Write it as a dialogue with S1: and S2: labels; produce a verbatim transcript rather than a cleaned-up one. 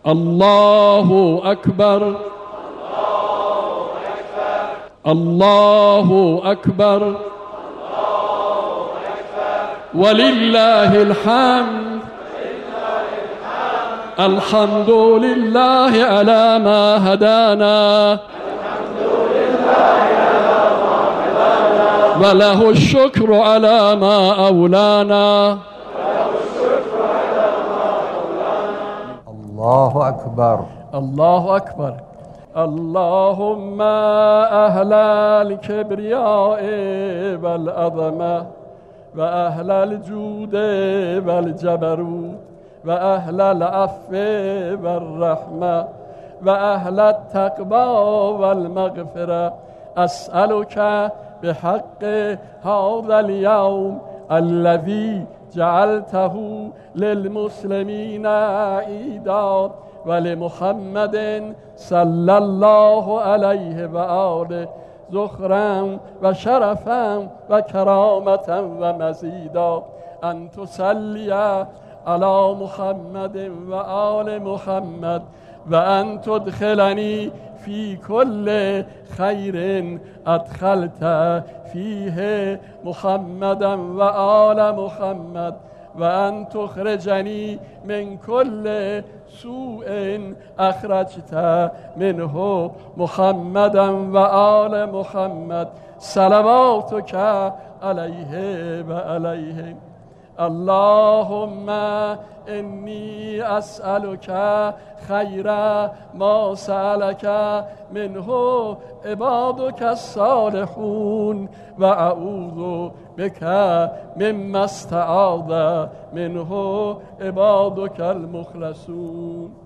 S1: الله أكبر الله أكبر ولله الحمد الحمد لله على ما هدانا وله الشكر على ما أولانا.
S2: الله أكبر
S1: الله أكبر. اللهم أهل الكبرياء والعظمة وأهل الجود والجبروت وأهل العفو والرحمة وأهل التقوى والمغفرة، أسألك بحق هذا اليوم الذي جعلته للمسلمين عيدا ولمحمد صلى الله عليه وآله ذخرا وشرفا وكرامة ومزيدا، أن تصلي على محمد وآل محمد، وأن تدخلني في كل خير أدخلت فيه محمدا وآل محمد، وأن تخرجني من كل سوء أخرجت منه محمدا وآل محمد، صلواتك عليه وعليهم. اللهم إني أسألك خير ما سألك منه عبادك الصالحون، وأعوذ بك مما استعاذ منه عبادك المخلصون.